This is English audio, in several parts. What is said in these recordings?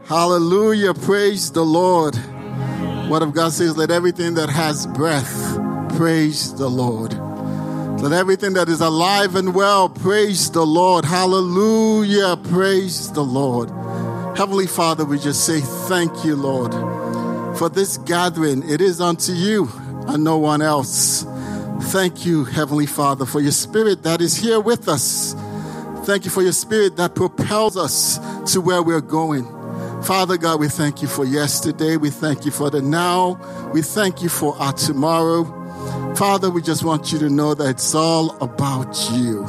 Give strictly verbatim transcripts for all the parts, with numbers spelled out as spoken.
Hallelujah. Praise the Lord. Word of God says, let everything that has breath praise the Lord. Let everything that is alive and well praise the Lord. Hallelujah. Praise the Lord. Heavenly Father, we just say thank you, Lord, for this gathering. It is unto you and no one else. Thank you, Heavenly Father, for your spirit that is here with us. Thank you for your spirit that propels us to where we're going. Father God, we thank you for yesterday. We thank you for the now. We thank you for our tomorrow. Father, we just want you to know that it's all about you.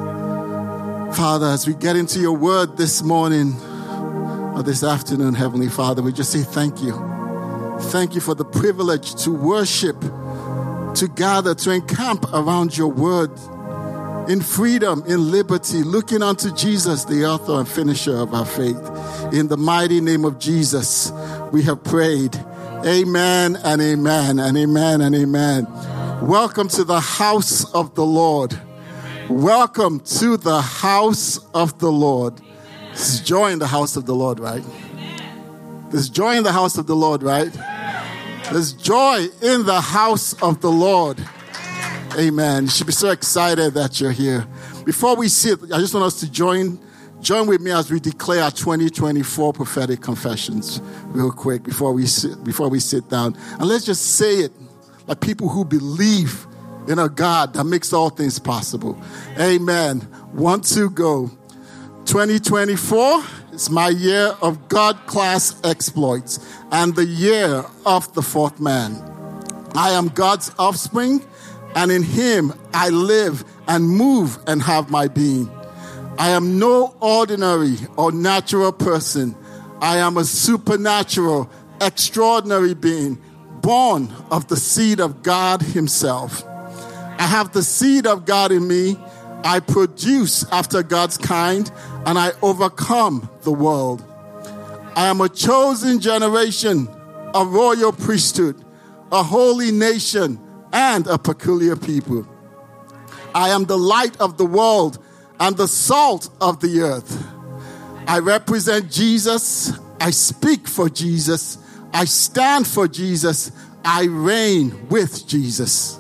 Father, as we get into your word this morning or this afternoon, Heavenly Father, we just say thank you. Thank you for the privilege to worship, to gather, to encamp around your word in freedom, in liberty, looking unto Jesus, the author and finisher of our faith. In the mighty name of Jesus, we have prayed. Amen and amen and amen and amen. Welcome to the house of the Lord. Welcome to the house of the Lord. There's joy in the house of the Lord, right? There's joy in the house of the Lord, right? There's joy in the house of the Lord. Amen. You should be so excited that you're here. Before we sit, I just want us to join join with me as we declare our twenty twenty-four prophetic confessions real quick before we sit, before we sit down. And let's just say it like people who believe in a God that makes all things possible. Amen. One, two, go. twenty twenty-four is my year of God-class exploits and the year of the fourth man. I am God's offspring, and in him I live and move and have my being. I am no ordinary or natural person. I am a supernatural, extraordinary being, born of the seed of God himself. I have the seed of God in me. I produce after God's kind, and I overcome the world. I am a chosen generation, a royal priesthood, a holy nation, and a peculiar people. I am the light of the world and the salt of the earth. I represent Jesus. I speak for Jesus. I stand for Jesus. I reign with Jesus.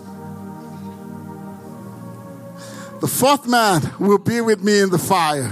The fourth man will be with me in the fire.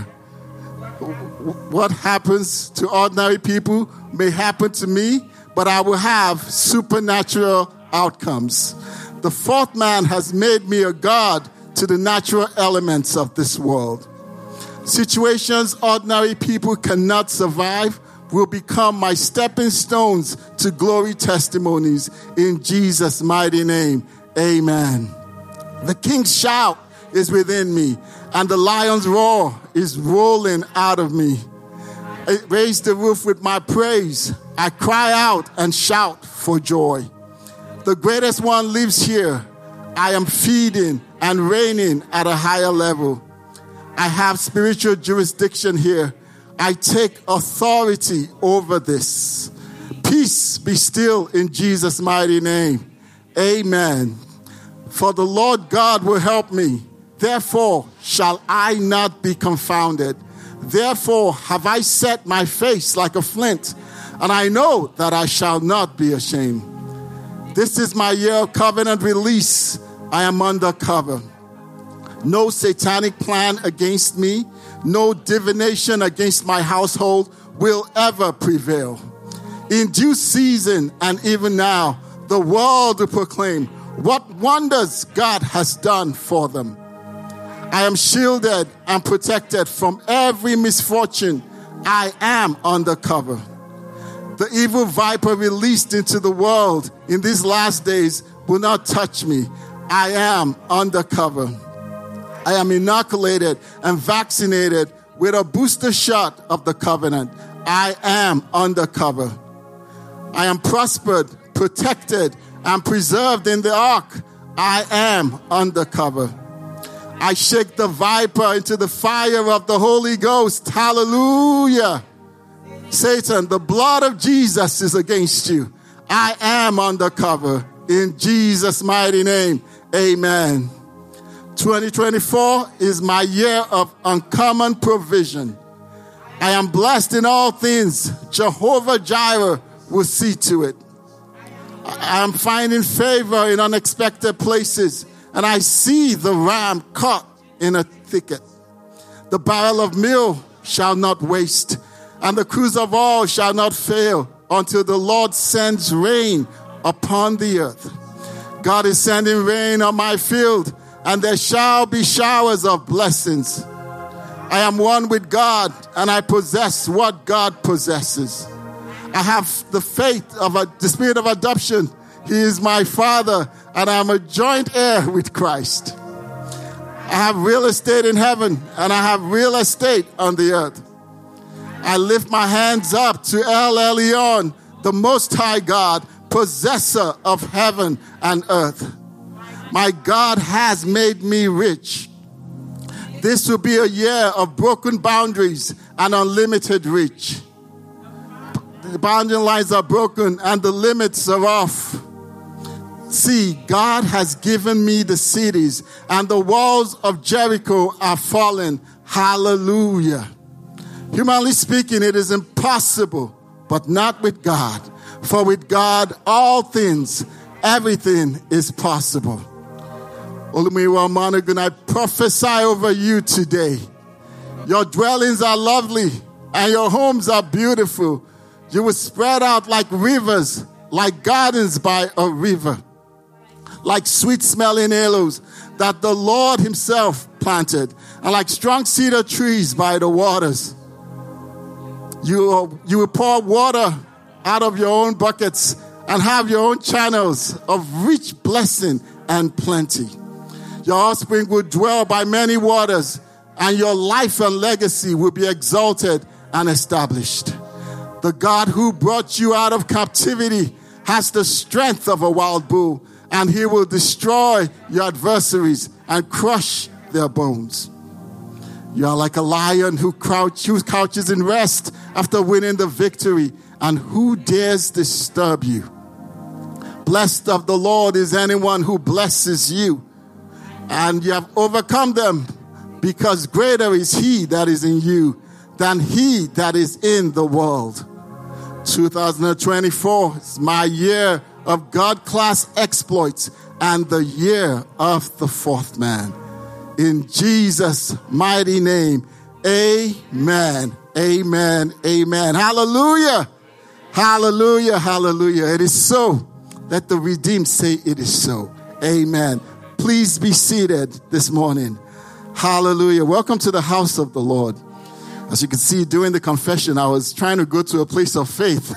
What happens to ordinary people may happen to me, but I will have supernatural outcomes. The fourth man has made me a god to the natural elements of this world. Situations ordinary people cannot survive will become my stepping stones to glory testimonies in Jesus' mighty name. Amen. The king's shout is within me, and the lion's roar is rolling out of me. I raise the roof with my praise. I cry out and shout for joy. The greatest one lives here. I am feeding and reigning at a higher level. I have spiritual jurisdiction here. I take authority over this. Peace be still in Jesus' mighty name. Amen. For the Lord God will help me. Therefore shall I not be confounded. Therefore have I set my face like a flint, and I know that I shall not be ashamed. This is my year of covenant release. I am under cover. No satanic plan against me, no divination against my household will ever prevail. In due season and even now, the world will proclaim what wonders God has done for them. I am shielded and protected from every misfortune. I am under cover. The evil viper released into the world in these last days will not touch me. I am under cover. I am inoculated and vaccinated with a booster shot of the covenant. I am under cover. I am prospered, protected, and preserved in the ark. I am under cover. I shake the viper into the fire of the Holy Ghost. Hallelujah. Satan, the blood of Jesus is against you. I am under cover. In Jesus' mighty name, amen. twenty twenty-four is my year of uncommon provision. I am blessed in all things. Jehovah Jireh will see to it. I am finding favor in unexpected places, and I see the ram caught in a thicket. The barrel of meal shall not waste, and the cruse of oil shall not fail until the Lord sends rain upon the earth. God is sending rain on my field, and there shall be showers of blessings. I am one with God, and I possess what God possesses. I have the faith of a, the spirit of adoption. He is my father, and I am a joint heir with Christ. I have real estate in heaven, and I have real estate on the earth. I lift my hands up to El Elyon, the Most High God, possessor of heaven and earth. My God has made me rich. This will be a year of broken boundaries and unlimited reach. The boundary lines are broken and the limits are off. See, God has given me the cities, and the walls of Jericho are fallen. Hallelujah. Humanly speaking, it is impossible, but not with God. For with God, all things, everything is possible. Olumiwa Monaghan, I prophesy over you today. Your dwellings are lovely, and your homes are beautiful. You will spread out like rivers, like gardens by a river, like sweet-smelling aloes that the Lord himself planted, and like strong cedar trees by the waters. You, you will pour water out of your own buckets and have your own channels of rich blessing and plenty. Your offspring will dwell by many waters, and your life and legacy will be exalted and established. The God who brought you out of captivity has the strength of a wild bull, and he will destroy your adversaries and crush their bones. You are like a lion who, crouch, who couches in rest after winning the victory, and who dares disturb you? Blessed of the Lord is anyone who blesses you, and you have overcome them, because greater is he that is in you than he that is in the world. twenty twenty-four is my year of God-class exploits and the year of the fourth man. In Jesus' mighty name, amen, amen, amen. Hallelujah, hallelujah, hallelujah. It is so. Let the redeemed say it is so. Amen. Please be seated this morning. Hallelujah. Welcome to the house of the Lord. As you can see, during the confession, I was trying to go to a place of faith.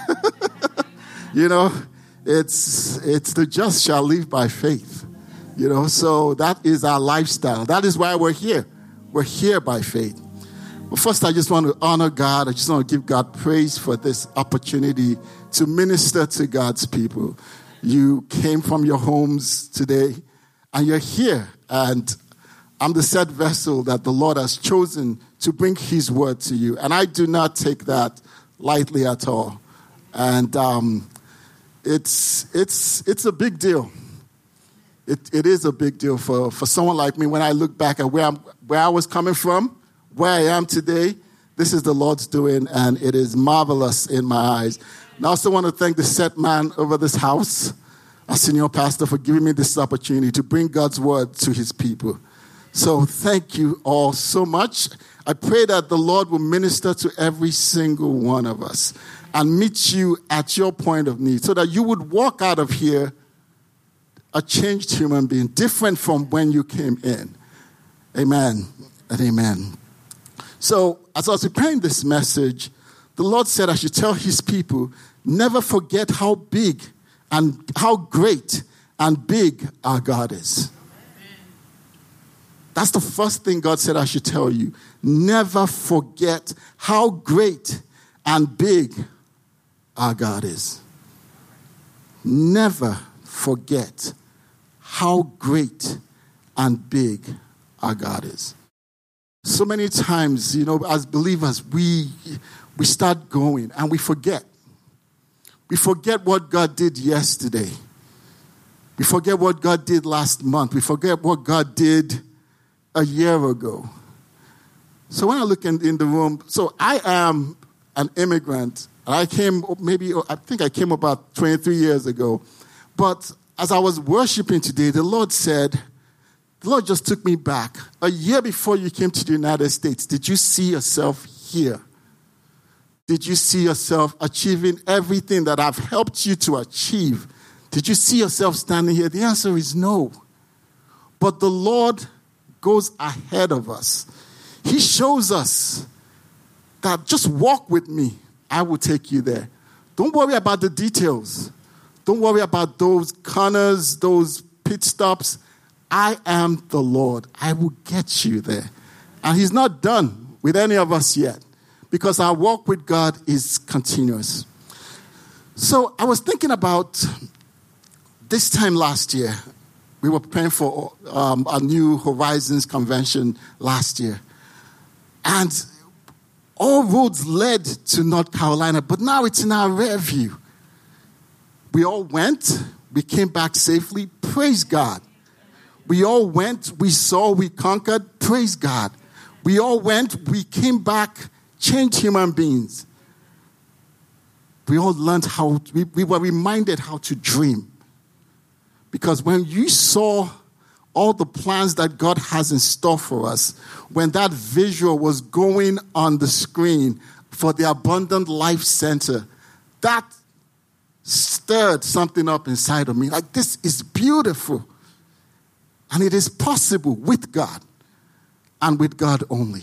You know, it's it's the just shall live by faith. You know, so that is our lifestyle. That is why we're here. We're here by faith. But first, I just want to honor God. I just want to give God praise for this opportunity to minister to God's people. You came from your homes today, and you're here. And I'm the said vessel that the Lord has chosen to bring his word to you. And I do not take that lightly at all. And um, it's it's it's a big deal. It it is a big deal for, for someone like me. When I look back at where I'm, where I was coming from, where I am today, this is the Lord's doing, and it is marvelous in my eyes. And I also want to thank the set man over this house, our senior pastor, for giving me this opportunity to bring God's word to his people. So thank you all so much. I pray that the Lord will minister to every single one of us and meet you at your point of need so that you would walk out of here a changed human being, different from when you came in. Amen and amen. So as I was preparing this message, the Lord said I should tell his people, never forget how big and how great and big our God is. That's the first thing God said I should tell you. Never forget how great and big our God is. Never forget how great and big our God is. So many times, you know, as believers, we we start going and we forget. We forget what God did yesterday. We forget what God did last month. We forget what God did a year ago. So when I look in, in the room, so I am an immigrant. I came maybe, I think I came about twenty-three years ago. But as I was worshiping today, the Lord said, the Lord just took me back. A year before you came to the United States, did you see yourself here? Did you see yourself achieving everything that I've helped you to achieve? Did you see yourself standing here? The answer is no. But the Lord goes ahead of us. He shows us that just walk with me. I will take you there. Don't worry about the details. Don't worry about those corners, those pit stops. I am the Lord. I will get you there. And he's not done with any of us yet, because our walk with God is continuous. So I was thinking about this time last year. We were preparing for um, a New Horizons convention last year. And all roads led to North Carolina, but now it's in our rear view. We all went. We came back safely. Praise God. We all went. We saw. We conquered. Praise God. We all went. We came back. Changed human beings. We all learned how, we, we were reminded how to dream. Because when you saw all the plans that God has in store for us, when that visual was going on the screen for the Abundant Life Center, that stirred something up inside of me. Like, this is beautiful. And it is possible with God and with God only.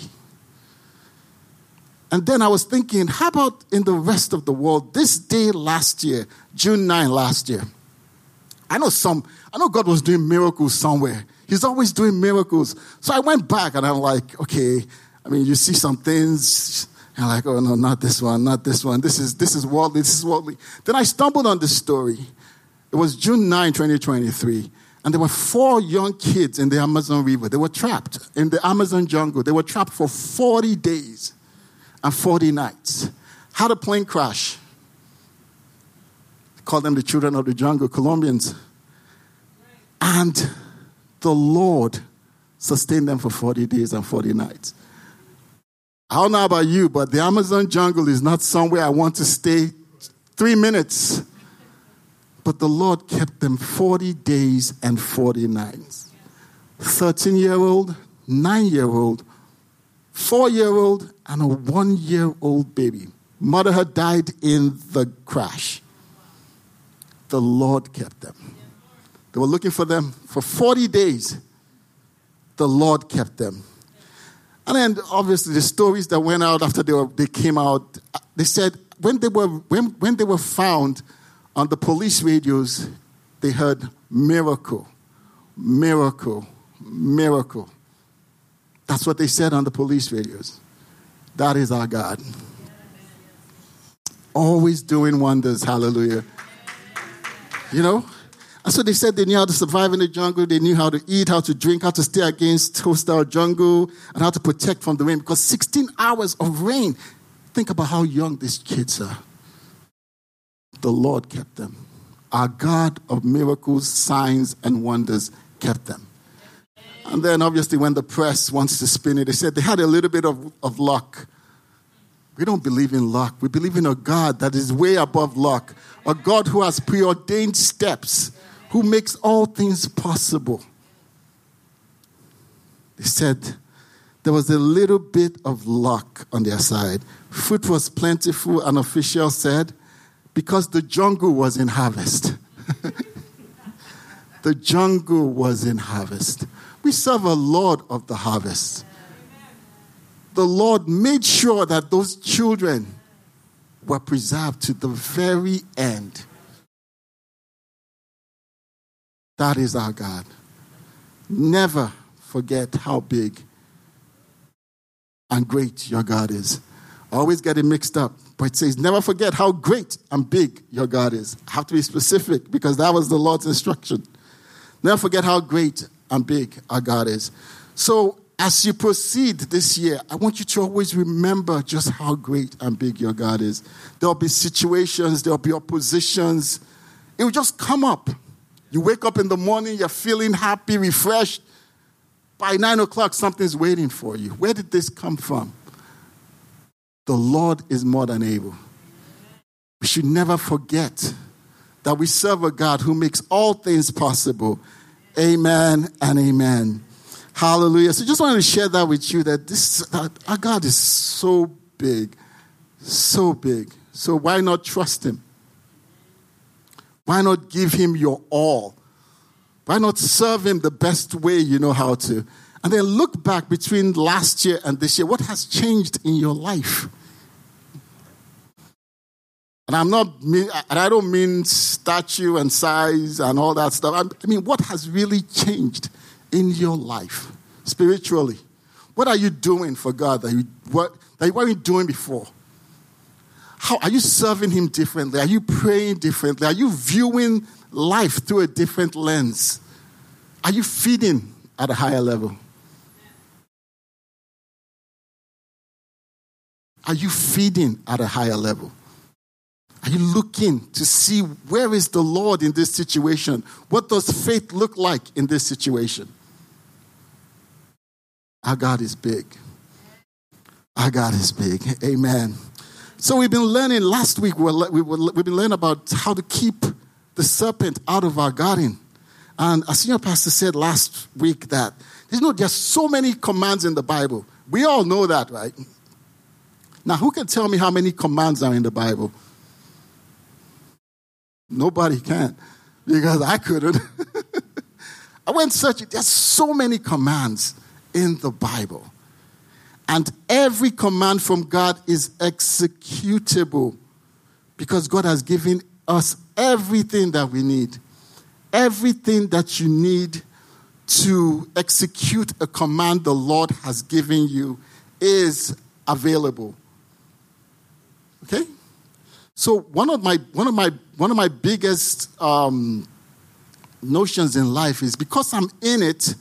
And then I was thinking, how about in the rest of the world? This day last year, June ninth last year, I know some, I know God was doing miracles somewhere. He's always doing miracles. So I went back and I'm like, okay, I mean, you see some things, and I'm like, oh no, not this one, not this one. This is this is worldly, this is worldly. Then I stumbled on this story. It was June ninth, twenty twenty-three, and there were four young kids in the Amazon River. They were trapped in the Amazon jungle. They were trapped for forty days and forty nights. Had a plane crash. Call them the children of the jungle, Colombians. And the Lord sustained them for forty days and forty nights. I don't know about you, but the Amazon jungle is not somewhere I want to stay three minutes. But the Lord kept them forty days and forty nights. thirteen-year-old, nine-year-old, four-year-old, and a one-year-old baby. Mother had died in the crash. The Lord kept them. They were looking for them for forty days. The Lord kept them. And then, obviously, the stories that went out after they were, they came out, they said when they were when, when they were found on the police radios, they heard miracle, miracle, miracle. That's what they said on the police radios. That is our God. Always doing wonders. Hallelujah. You know? And so they said they knew how to survive in the jungle. They knew how to eat, how to drink, how to stay against hostile jungle, and how to protect from the rain. Because sixteen hours of rain. Think about how young these kids are. The Lord kept them. Our God of miracles, signs, and wonders kept them. And then obviously when the press wants to spin it, they said they had a little bit of, of luck. We don't believe in luck. We believe in a God that is way above luck. A God who has preordained steps, who makes all things possible. They said there was a little bit of luck on their side. Fruit was plentiful, an official said, because the jungle was in harvest. The jungle was in harvest. We serve a Lord of the harvest. The Lord made sure that those children were preserved to the very end. That is our God. Never forget how big and great your God is. I always get it mixed up, but it says never forget how great and big your God is. I have to be specific because that was the Lord's instruction. Never forget how great and big our God is. So as you proceed this year, I want you to always remember just how great and big your God is. There'll be situations, there'll be oppositions. It will just come up. You wake up in the morning, you're feeling happy, refreshed. by nine o'clock, something's waiting for you. Where did this come from? The Lord is more than able. We should never forget that we serve a God who makes all things possible. Amen and amen. Hallelujah. So just wanted to share that with you, that this that our God is so big, so big. So why not trust him? Why not give him your all? Why not serve him the best way you know how to? And then look back between last year and this year. What has changed in your life? And I'm not, and I don't mean stature and size and all that stuff. I mean, what has really changed in your life spiritually? What are you doing for God that you what that you weren't doing before? How are you serving him differently? Are you praying differently? Are you viewing life through a different lens? Are you feeding at a higher level? Are you feeding at a higher level? Are you looking to see where is the Lord in this situation? What does faith look like in this situation? Our God is big. Our God is big. Amen. So we've been learning, last week, we were, we were, we've been learning about how to keep the serpent out of our garden. And our senior pastor said last week that, you know, there's so many commands in the Bible. We all know that, right? Now, who can tell me how many commands are in the Bible? Nobody can, because I couldn't. I went searching. There's so many commands in the Bible. And every command from God is executable because God has given us everything that we need. Everything that you need to execute a command the Lord has given you is available. Okay? So one of my one of my one of my biggest um, notions in life is because I'm in it,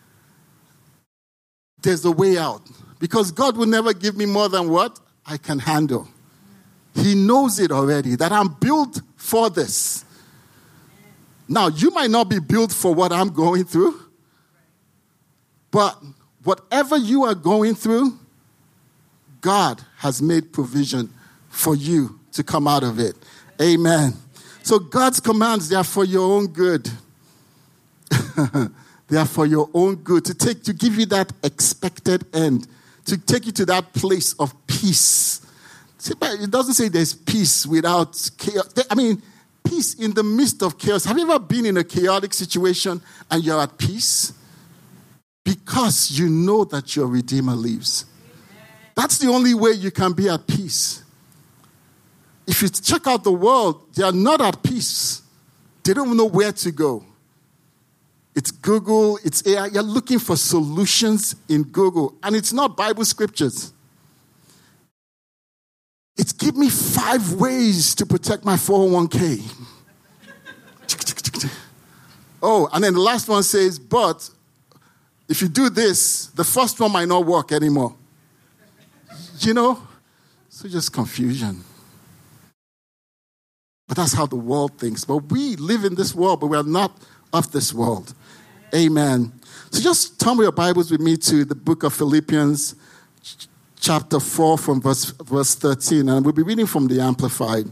there's a way out. Because God will never give me more than what I can handle. He knows it already, that I'm built for this. Now, you might not be built for what I'm going through, but whatever you are going through, God has made provision for you to come out of it. Amen. So God's commands, they are for your own good. They are for your own good, to take, to give you that expected end, to take you to that place of peace. See, but it doesn't say there's peace without chaos. I mean, peace in the midst of chaos. Have you ever been in a chaotic situation and you're at peace? Because you know that your Redeemer lives. That's the only way you can be at peace. If you check out the world, they are not at peace. They don't know where to go. It's Google, it's A I. You're looking for solutions in Google. And it's not Bible scriptures. It's give me five ways to protect my four oh one k. Oh, and then the last one says, but if you do this, the first one might not work anymore. You know? So just confusion. But that's how the world thinks. But we live in this world, but we are not of this world. Amen. So just turn your Bibles with me to the book of Philippians, chapter four, from verse, verse thirteen. And we'll be reading from the Amplified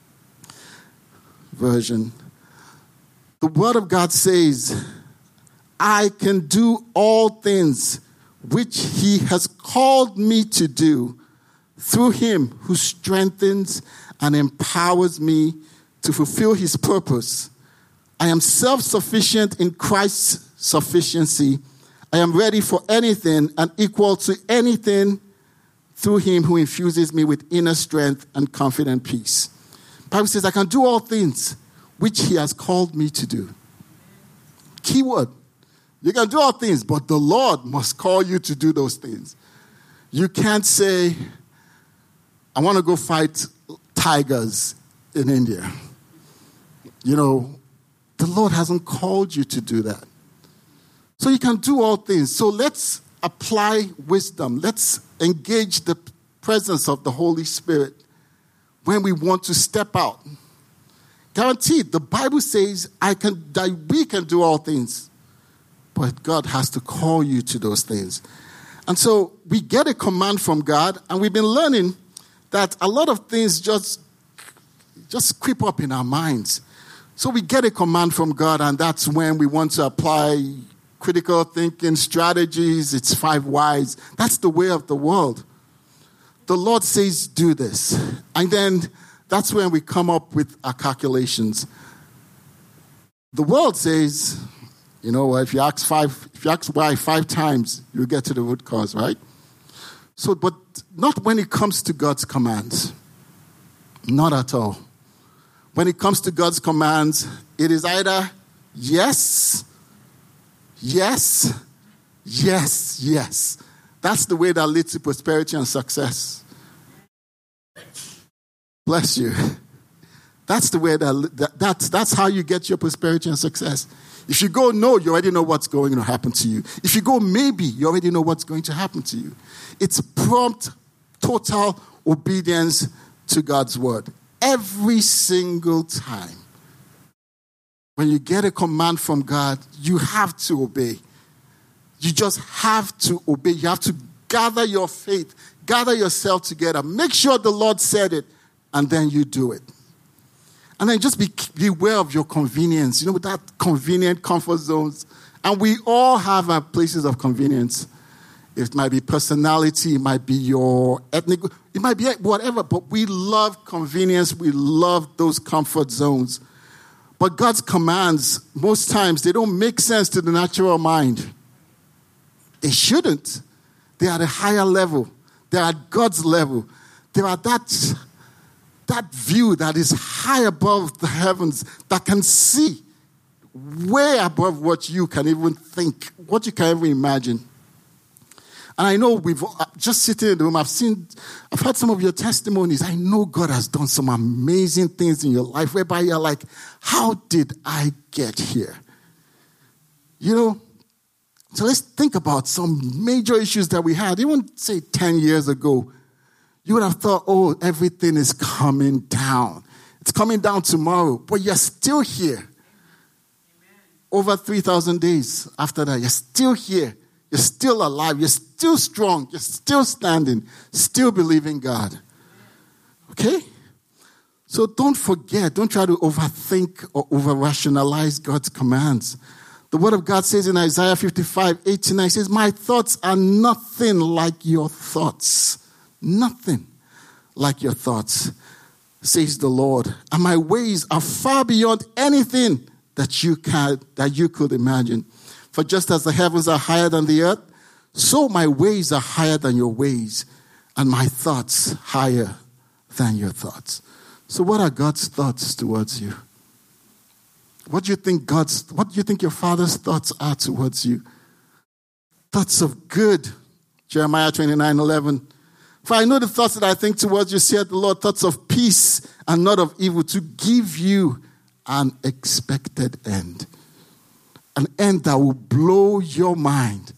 version. The Word of God says, I can do all things which he has called me to do through him who strengthens and empowers me to fulfill his purpose. I am self-sufficient in Christ's sufficiency. I am ready for anything and equal to anything through him who infuses me with inner strength and confident peace. The Bible says, I can do all things which he has called me to do. Keyword. You can do all things, but the Lord must call you to do those things. You can't say, I want to go fight tigers in India. You know, the Lord hasn't called you to do that. So you can do all things. So let's apply wisdom. Let's engage the presence of the Holy Spirit when we want to step out. Guaranteed, the Bible says I can, that we can do all things. but God has to call you to those things. And so we get a command from God, and we've been learning that a lot of things just, just creep up in our minds. So we get a command from God, and that's when we want to apply critical thinking strategies. It's five whys. That's the way of the world. The Lord says, do this. And then that's when we come up with our calculations. The world says, you know, if you ask five, if you ask why five times, you'll get to the root cause, right? So, but not when it comes to God's commands. Not at all. When it comes to God's commands, it is either yes, yes, yes, yes. That's the way that leads to prosperity and success. Bless you. That's the way that, that that's, that's how you get your prosperity and success. If you go no, you already know what's going to happen to you. If you go maybe, you already know what's going to happen to you. It's prompt, total obedience to God's word. Every single time. When you get a command from God, you have to obey. You just have to obey. You have to gather your faith, gather yourself together. Make sure the Lord said it, and then you do it. And then just be beware of your convenience. You know, that convenient comfort zones. And we all have our places of convenience. It might be personality. It might be your ethnic. It might be whatever. But we love convenience. We love those comfort zones. But God's commands, most times, they don't make sense to the natural mind. They shouldn't. They are at a higher level. They are at God's level. They are that... that view that is high above the heavens, that can see way above what you can even think, what you can even imagine. And I know we've just sitting in the room, I've seen, I've heard some of your testimonies. I know God has done some amazing things in your life whereby you're like, how did I get here? You know, so let's think about some major issues that we had, even say ten years ago. You would have thought, oh, everything is coming down. It's coming down tomorrow. But you're still here. Amen. Over three thousand days after that, you're still here. You're still alive. You're still strong. You're still standing. Still believing God. Okay? So don't forget. Don't try to overthink or over-rationalize God's commands. The word of God says in Isaiah fifty-five, eight to nine, it says, my thoughts are nothing like your thoughts. Nothing like your thoughts, says the Lord. And my ways are far beyond anything that you can, that you could imagine. For just as the heavens are higher than the earth, so my ways are higher than your ways, and my thoughts higher than your thoughts. So what are God's thoughts towards you? What do you think God's, what do you think your Father's thoughts are towards you? Thoughts of good. Jeremiah twenty-nine eleven. For I know the thoughts that I think towards you, saith the Lord, thoughts of peace and not of evil, to give you an expected end. An end that will blow your mind.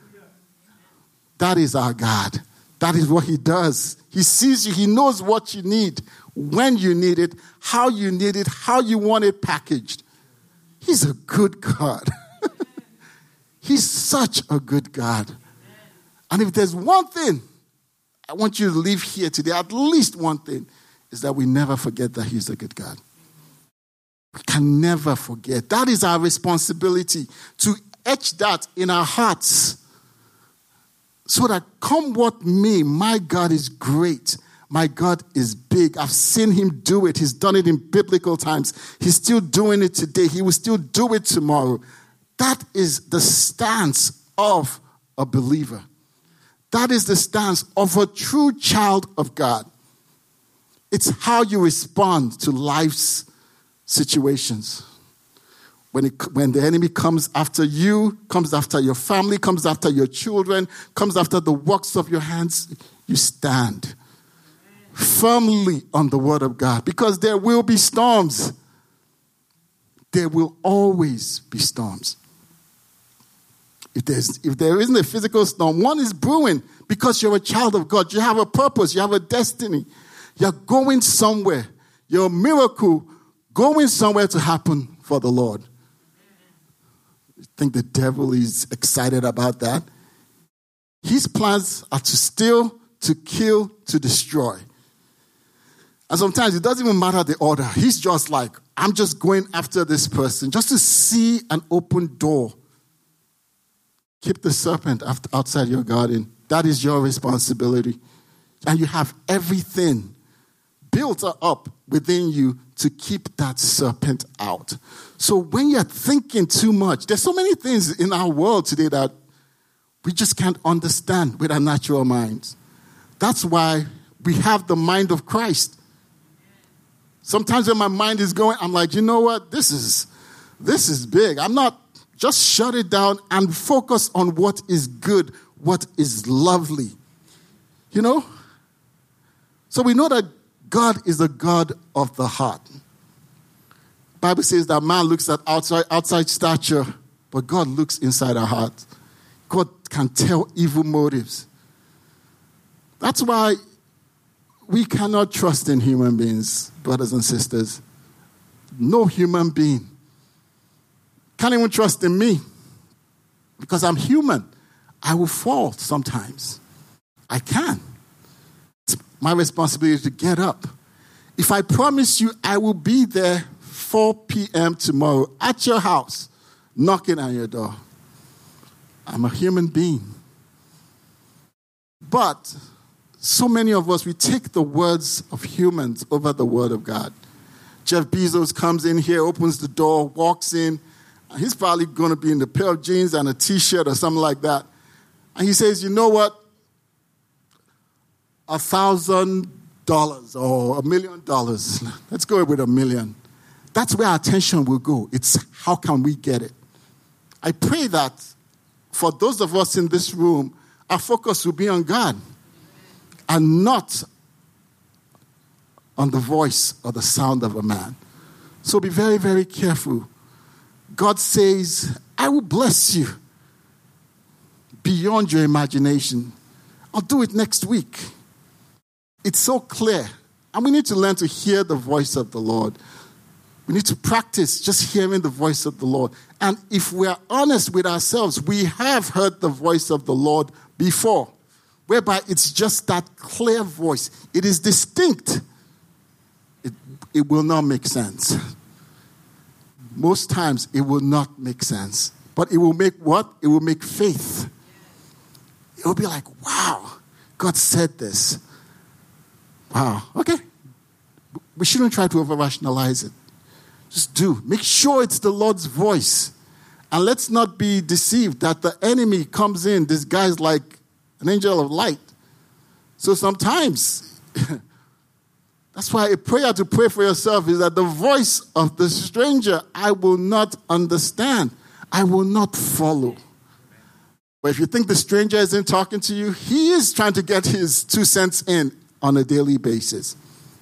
That is our God. That is what he does. He sees you. He knows what you need, when you need it, how you need it, how you want it packaged. He's a good God. He's such a good God. And if there's one thing I want you to leave here today, at least one thing, is that we never forget that he's a good God. We can never forget. That is our responsibility, to etch that in our hearts so that come what may, my God is great. My God is big. I've seen him do it. He's done it in biblical times. He's still doing it today. He will still do it tomorrow. That is the stance of a believer. That is the stance of a true child of God. It's how you respond to life's situations. When, it, when the enemy comes after you, comes after your family, comes after your children, comes after the works of your hands, you stand firmly on the word of God. Because there will be storms. There will always be storms. If, there's, if there isn't a physical storm, one is brewing because you're a child of God. You have a purpose. You have a destiny. You're going somewhere. You're a miracle going somewhere to happen for the Lord. You think the devil is excited about that? His plans are to steal, to kill, to destroy. And sometimes it doesn't even matter the order. He's just like, I'm just going after this person just to see an open door. Keep the serpent outside your garden. That is your responsibility. And you have everything built up within you to keep that serpent out. So when you're thinking too much, there's so many things in our world today that we just can't understand with our natural minds. That's why we have the mind of Christ. Sometimes when my mind is going, I'm like, you know what? This is, this is big. I'm not, just shut it down and focus on what is good, what is lovely. You know? So we know that God is a God of the heart. The Bible says that man looks at outside, outside stature, but God looks inside our heart. God can tell evil motives. That's why we cannot trust in human beings, brothers and sisters. No human being. Can't even trust in me because I'm human. I will fall sometimes. I can. It's my responsibility to get up. If I promise you I will be there four p.m. tomorrow at your house, knocking on your door, I'm a human being. But so many of us, we take the words of humans over the word of God. Jeff Bezos comes in here, opens the door, walks in. He's probably going to be in a pair of jeans and a T-shirt or something like that. And he says, you know what? A thousand dollars or a million dollars. Let's go with a million. That's where our attention will go. It's how can we get it? I pray that for those of us in this room, our focus will be on God and not on the voice or the sound of a man. So be very, very careful. God says, I will bless you beyond your imagination. I'll do it next week. It's so clear. And we need to learn to hear the voice of the Lord. We need to practice just hearing the voice of the Lord. And if we are honest with ourselves, we have heard the voice of the Lord before, whereby it's just that clear voice. It is distinct. It, it will not make sense. Most times, it will not make sense. But it will make what? It will make faith. It will be like, wow, God said this. Wow, okay. We shouldn't try to over-rationalize it. Just do. Make sure it's the Lord's voice. And let's not be deceived that the enemy comes in disguised like an angel of light. So sometimes, that's why a prayer to pray for yourself is that the voice of the stranger I will not understand. I will not follow. But if you think the stranger isn't talking to you, he is trying to get his two cents in on a daily basis.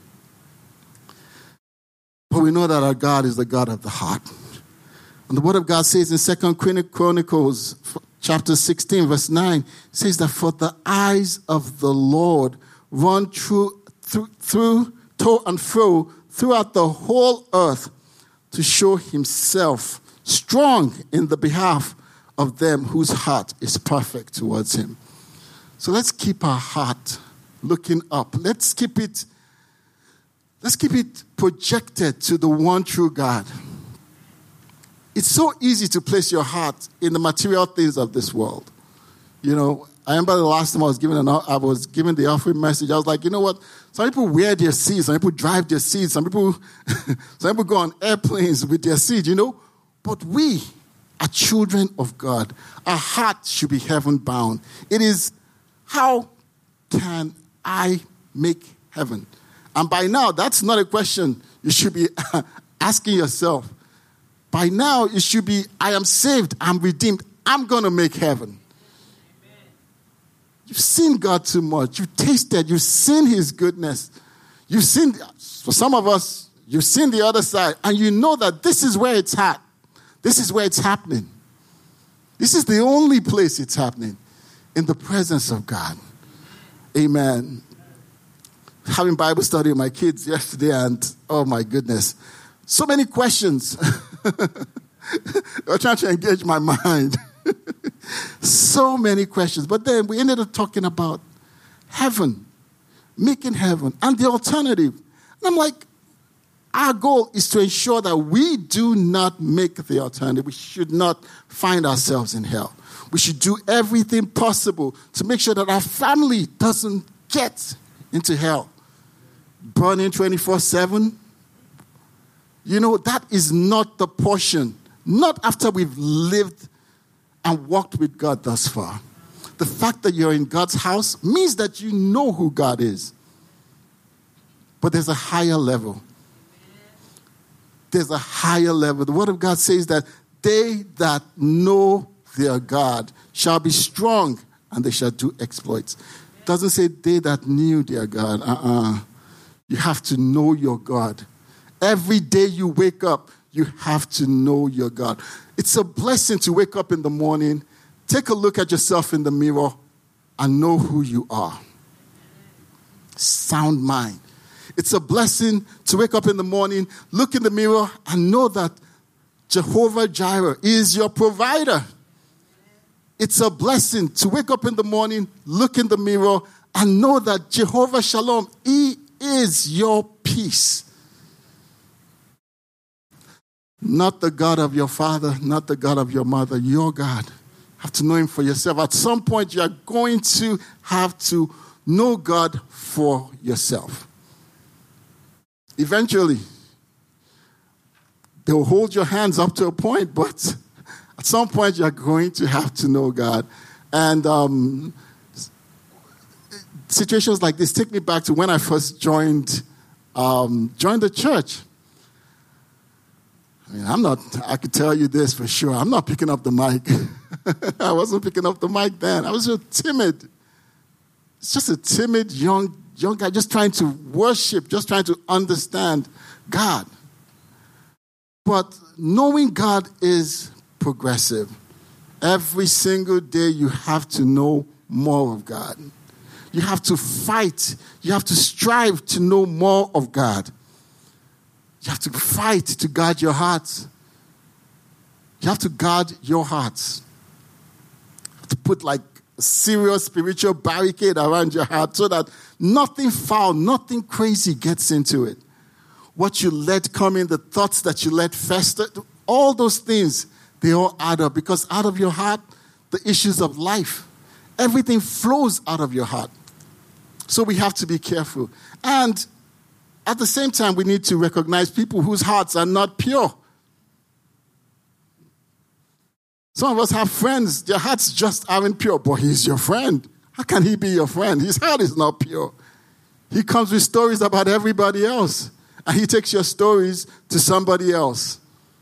But we know that our God is the God of the heart. And the Word of God says in Second Chronicles chapter sixteen, verse nine, it says that for the eyes of the Lord run through, through, through to and fro throughout the whole earth to show himself strong in the behalf of them whose heart is perfect towards him. So let's keep our heart looking up. Let's keep it, let's keep it projected to the one true God. It's so easy to place your heart in the material things of this world. You know, I remember the last time I was giving an, I was giving the offering message. I was like, you know what? Some people wear their seeds. Some people drive their seeds. Some people, some people go on airplanes with their seeds. You know, but we are children of God. Our heart should be heaven bound. It is how can I make heaven? And by now, that's not a question you should be asking yourself. By now, it should be, I am saved, I'm redeemed, I'm going to make heaven. Amen. You've seen God too much. You've tasted, you've seen his goodness. You've seen, for some of us, you've seen the other side, and you know that this is where it's at. This is where it's happening. This is the only place it's happening, in the presence of God. Amen. Having Bible study with my kids yesterday, and oh my goodness, so many questions. They're trying to engage my mind. So many questions. But then we ended up talking about heaven, making heaven, and the alternative. And I'm like, our goal is to ensure that we do not make the alternative. We should not find ourselves in hell. We should do everything possible to make sure that our family doesn't get into hell. Burning twenty-four seven. You know, that is not the portion. Not after we've lived and walked with God thus far. The fact that you're in God's house means that you know who God is. But there's a higher level. There's a higher level. The Word of God says that they that know their God shall be strong and they shall do exploits. It doesn't say they that knew their God. Uh-uh. You have to know your God. Every day you wake up, you have to know your God. It's a blessing to wake up in the morning, take a look at yourself in the mirror, and know who you are. Sound mind. It's a blessing to wake up in the morning, look in the mirror, and know that Jehovah Jireh is your provider. It's a blessing to wake up in the morning, look in the mirror, and know that Jehovah Shalom, He is your peace. Not the God of your father, not the God of your mother, your God. You have to know Him for yourself. At some point, you are going to have to know God for yourself. Eventually, they will hold your hands up to a point, but at some point, you are going to have to know God. And um, situations like this take me back to when I first joined, um, joined the church. I mean, I'm not, I could tell you this for sure. I'm not picking up the mic. I wasn't picking up the mic then. I was just timid. It's just a timid young, young guy just trying to worship, just trying to understand God. But knowing God is progressive. Every single day you have to know more of God. You have to fight. You have to strive to know more of God. You have to fight to guard your hearts. You have to guard your hearts. You have to put like a serious spiritual barricade around your heart so that nothing foul, nothing crazy gets into it. What you let come in, the thoughts that you let fester, all those things, they all add up because out of your heart, the issues of life, everything flows out of your heart. So we have to be careful. And at the same time, we need to recognize people whose hearts are not pure. Some of us have friends, their hearts just aren't pure, but he's your friend. How can he be your friend? His heart is not pure. He comes with stories about everybody else, and he takes your stories to somebody else.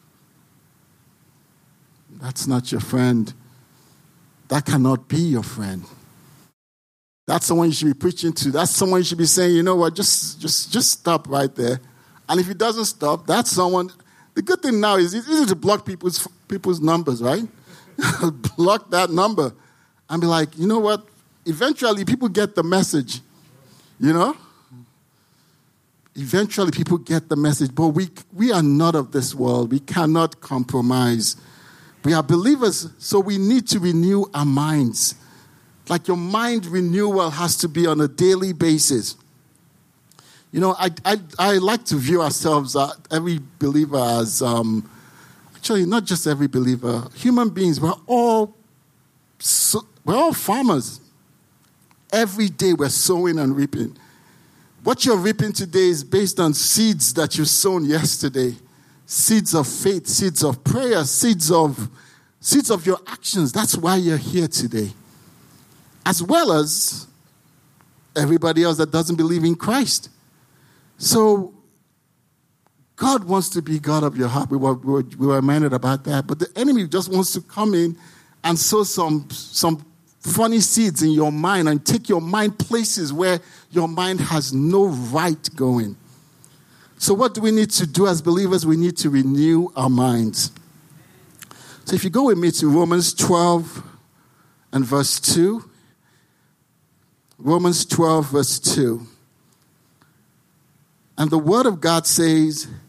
That's not your friend. That cannot be your friend. That's someone you should be preaching to. That's someone you should be saying, you know what, just just just stop right there. And if he doesn't stop, that's someone. The good thing now is it's easy to block people's people's numbers, right? Block that number and be like, you know what? Eventually people get the message, you know? Eventually people get the message. But we we are not of this world. We cannot compromise. We are believers, so we need to renew our minds. Like your mind renewal has to be on a daily basis. You know, I I, I like to view ourselves, uh, every believer as, um, actually not just every believer, human beings, we're all, so, we're all farmers. Every day we're sowing and reaping. What you're reaping today is based on seeds that you sown yesterday. Seeds of faith, seeds of prayer, seeds of, seeds of your actions. That's why you're here today. As well as everybody else that doesn't believe in Christ. So, God wants to be God of your heart. We were, we were, we were reminded about that. But the enemy just wants to come in and sow some, some funny seeds in your mind and take your mind places where your mind has no right going. So what do we need to do as believers? We need to renew our minds. So if you go with me to Romans twelve and verse two. Romans twelve, verse two. And the Word of God says,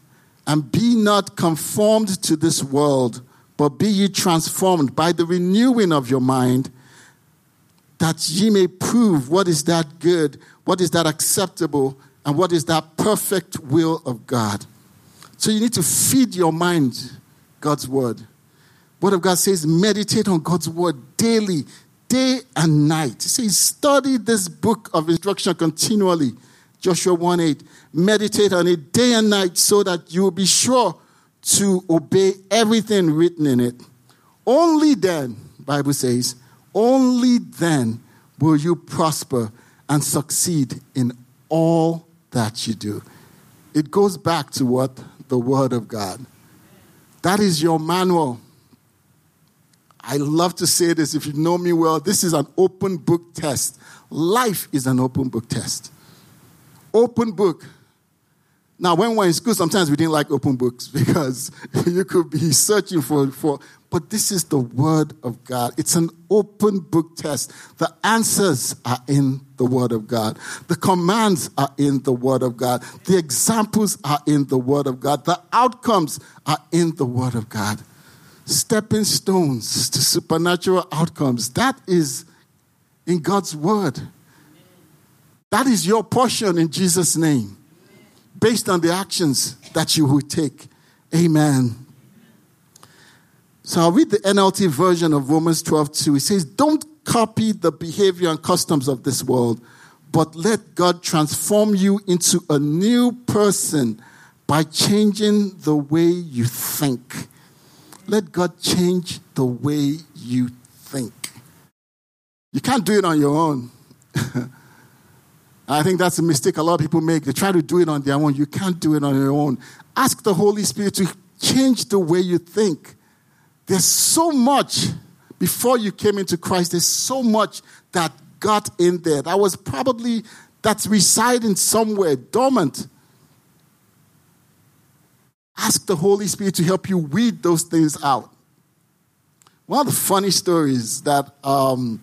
And be not conformed to this world, but be ye transformed by the renewing of your mind, that ye may prove what is that good, what is that acceptable, and what is that perfect will of God. So you need to feed your mind God's word. Word of God says, meditate on God's word daily, day and night. It says, study this book of instruction continually. Joshua one eight. Meditate on it day and night so that you will be sure to obey everything written in it. Only then, Bible says, only then will you prosper and succeed in all that you do. It goes back to what? The Word of God. That is your manual. I love to say this, if you know me well, this is an open book test. Life is an open book test. Open book. Now, when we're in school, sometimes we didn't like open books because you could be searching for, for, but this is the Word of God. It's an open book test. The answers are in the Word of God. The commands are in the Word of God. The examples are in the Word of God. The outcomes are in the Word of God. Stepping stones to supernatural outcomes. That is in God's Word. That is your portion in Jesus' name, based on the actions that you will take. Amen. So I'll read the N L T version of Romans twelve two. It says, don't copy the behavior and customs of this world, but let God transform you into a new person by changing the way you think. Let God change the way you think. You can't do it on your own. I think that's a mistake a lot of people make. They try to do it on their own. You can't do it on your own. Ask the Holy Spirit to change the way you think. There's so much before you came into Christ. There's so much that got in there. That was probably, that's residing somewhere, dormant. Ask the Holy Spirit to help you weed those things out. One of the funny stories that um,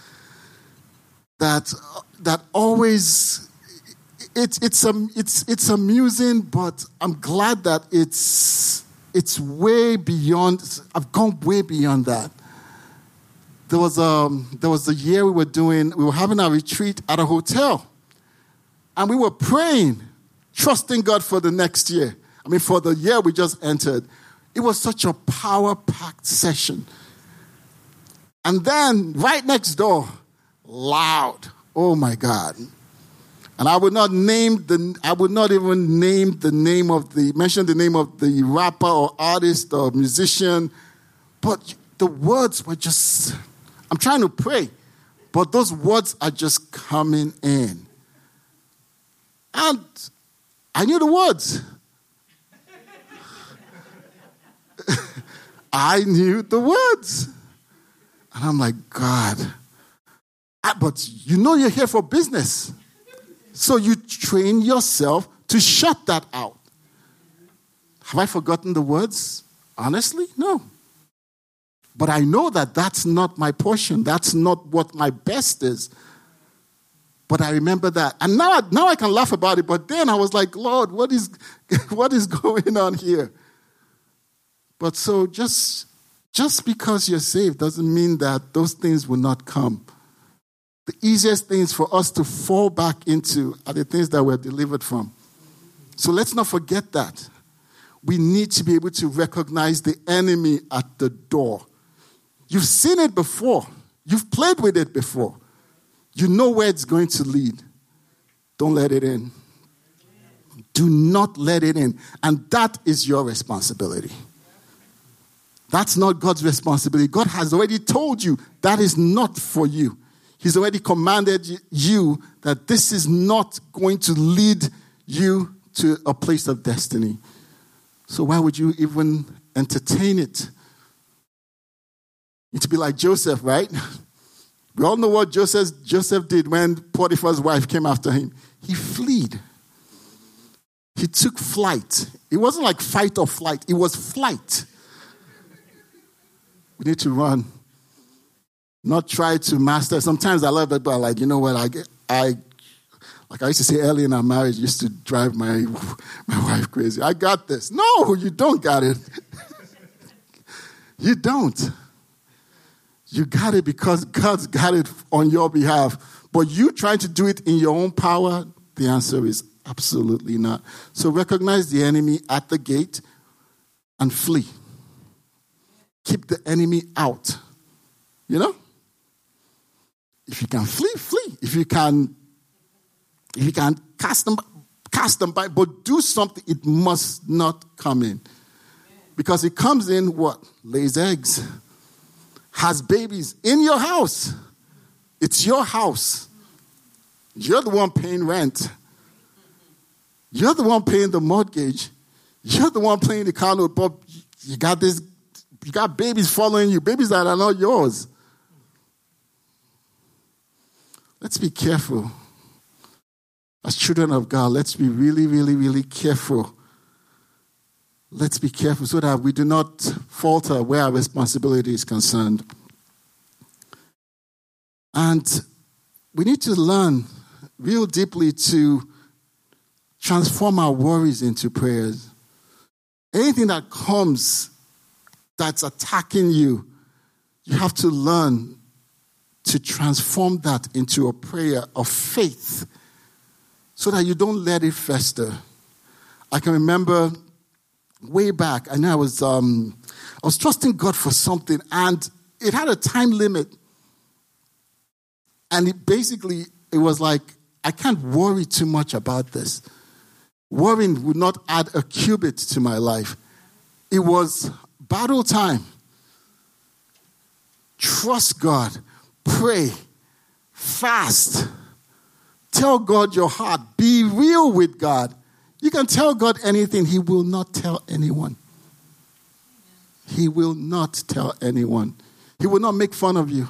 that that always it's it's um, it's it's amusing, but I'm glad that it's it's way beyond. I've gone way beyond that. There was um there was a year we were doing we were having a retreat at a hotel, and we were praying, trusting God for the next year. I mean, for the year we just entered. It was such a power-packed session. And then, right next door, loud. Oh, my God. And I would not name the, I would not even name the name of the, mention the name of the rapper or artist or musician. But the words were just, I'm trying to pray, but those words are just coming in. And I knew the words. I knew the words. And I'm like, God. But you know you're here for business. So you train yourself to shut that out. Have I forgotten the words? Honestly, no. But I know that that's not my portion. That's not what my best is. But I remember that. And now, now I can laugh about it. But then I was like, Lord, what is, what is going on here? But so just, just because you're saved doesn't mean that those things will not come. The easiest things for us to fall back into are the things that we're delivered from. So let's not forget that. We need to be able to recognize the enemy at the door. You've seen it before. You've played with it before. You know where it's going to lead. Don't let it in. Do not let it in. And that is your responsibility. That's not God's responsibility. God has already told you that is not for you. He's already commanded you that this is not going to lead you to a place of destiny. So why would you even entertain it? It's to be like Joseph, right? We all know what Joseph, Joseph did when Potiphar's wife came after him. He fled. He took flight. It wasn't like fight or flight. It was flight. We need to run. Not try to master. Sometimes I love it, but like, you know what, I, I Like I used to say early in our marriage, used to drive my, my wife crazy. I got this. No, you don't got it. You don't. You got it because God's got it on your behalf. But you trying to do it in your own power, the answer is absolutely not. So recognize the enemy at the gate and flee. Keep the enemy out. You know? If you can flee, flee. If you can, if you can cast them, cast them by, but do something. It must not come in. Because it comes in what? Lays eggs. Has babies in your house. It's your house. You're the one paying rent. You're the one paying the mortgage. You're the one paying the car note. But you got this, you got babies following you. Babies that are not yours. Let's be careful. As children of God, let's be really, really, really careful. Let's be careful so that we do not falter where our responsibility is concerned. And we need to learn real deeply to transform our worries into prayers. Anything that comes that's attacking you, you have to learn to transform that into a prayer of faith so that you don't let it fester. I can remember way back, I know I was um, I was trusting God for something, and it had a time limit. And it basically, it was like, I can't worry too much about this. Worrying would not add a cubit to my life. It was battle time. Trust God. Pray. Fast. Tell God your heart. Be real with God. You can tell God anything. He will not tell anyone. He will not tell anyone. He will not make fun of you.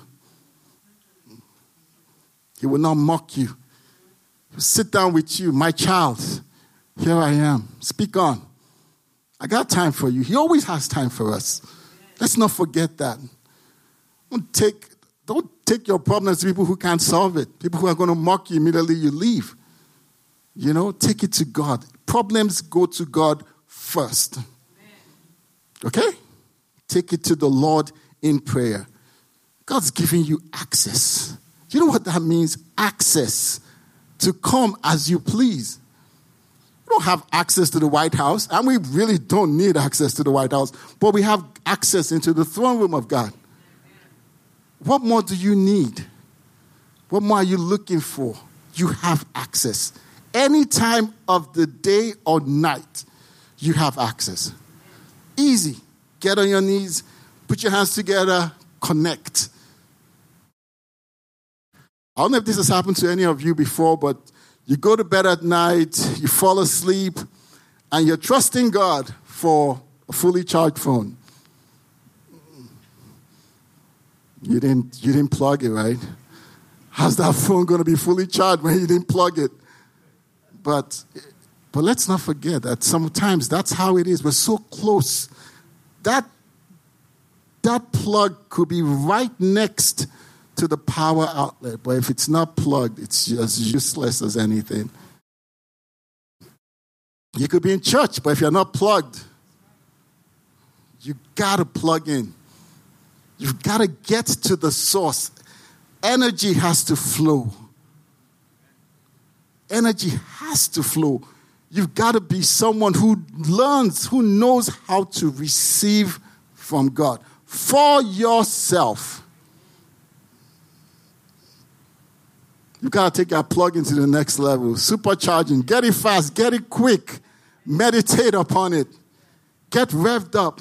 He will not mock you. He will sit down with you. My child, here I am. Speak on. I got time for you. He always has time for us. Let's not forget that. Don't take, don't take your problems to people who can't solve it. People who are going to mock you immediately you leave. You know, take it to God. Problems go to God first. Okay? Take it to the Lord in prayer. God's giving you access. You know what that means? Access to come as you please. We don't have access to the White House, and we really don't need access to the White House, but we have access into the throne room of God. What more do you need? What more are you looking for? You have access. Any time of the day or night, you have access. Easy. Get on your knees, put your hands together, connect. I don't know if this has happened to any of you before, but you go to bed at night, you fall asleep, and you're trusting God for a fully charged phone. You didn't, you didn't plug it, right? How's that phone going to be fully charged when you didn't plug it? But, but let's not forget that sometimes that's how it is. We're so close. That, that plug could be right next to the power outlet, but if it's not plugged, it's just useless as anything. You could be in church, but if you're not plugged, you gotta plug in. You've got to get to the source. Energy has to flow. Energy has to flow. You've got to be someone who learns, who knows how to receive from God for yourself. You've got to take your plug into the next level. Supercharging. Get it fast. Get it quick. Meditate upon it. Get revved up.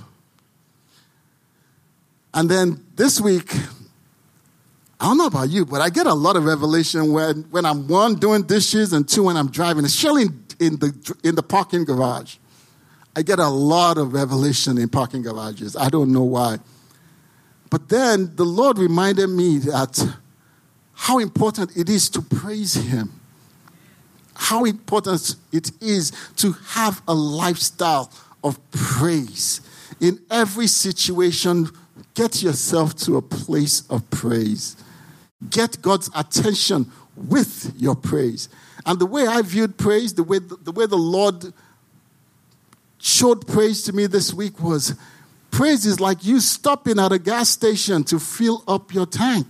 And then this week, I don't know about you, but I get a lot of revelation when, when I'm, one, doing dishes, and two, when I'm driving, especially in, in, the, in the parking garage. I get a lot of revelation in parking garages. I don't know why. But then the Lord reminded me that how important it is to praise Him. How important it is to have a lifestyle of praise. In every situation, get yourself to a place of praise. Get God's attention with your praise. And the way I viewed praise, the way the, the way the Lord showed praise to me this week was, praise is like you stopping at a gas station to fill up your tank.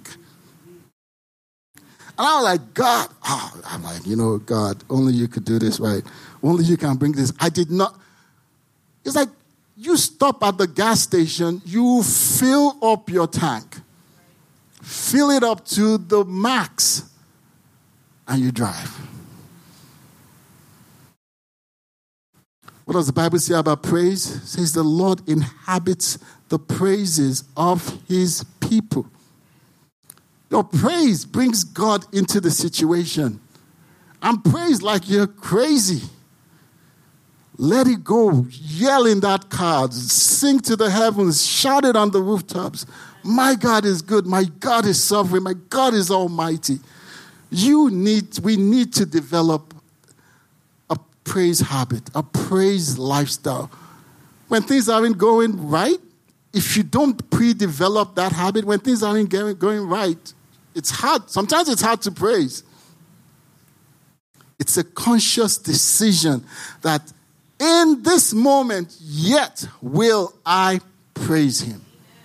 And I was like, God, oh, I'm like, you know, God, only you could do this, right? Only you can bring this. I did not. It's like you stop at the gas station, you fill up your tank. Fill it up to the max, and you drive. What does the Bible say about praise? It says the Lord inhabits the praises of his people. Your praise brings God into the situation. And praise like you're crazy. Let it go. Yell in that car. Sing to the heavens. Shout it on the rooftops. My God is good. My God is sovereign. My God is almighty. You need, we need to develop a praise habit, a praise lifestyle. When things aren't going right, if you don't pre-develop that habit, when things aren't going, going right, it's hard. Sometimes it's hard to praise. It's a conscious decision that in this moment, yet will I praise him.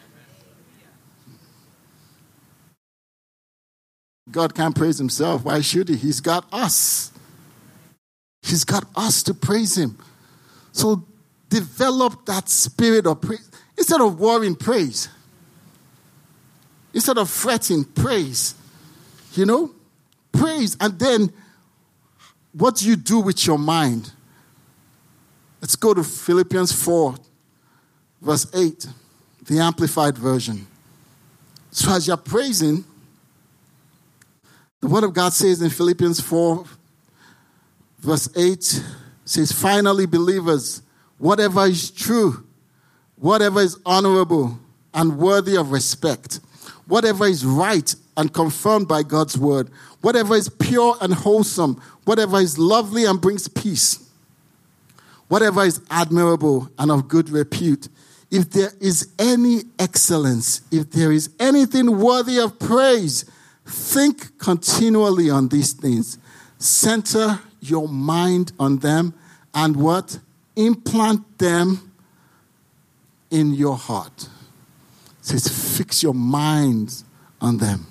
God can't praise himself. Why should he? He's got us. He's got us to praise him. So develop that spirit of praise. Instead of worrying, praise. Instead of fretting, praise. You know? Praise. And then what do you do with your mind? Let's go to Philippians four, verse eight, the Amplified Version. So as you're praising, the Word of God says in Philippians four, verse eight, says, finally, believers, whatever is true, whatever is honorable and worthy of respect, whatever is right and confirmed by God's word, whatever is pure and wholesome, whatever is lovely and brings peace, whatever is admirable and of good repute, if there is any excellence, if there is anything worthy of praise, think continually on these things. Center your mind on them and what? Implant them in your heart. It says fix your minds on them.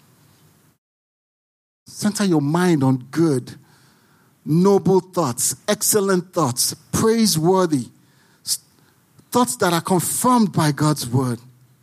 Center your mind on good, noble thoughts, excellent thoughts, praiseworthy thoughts that are confirmed by God's word.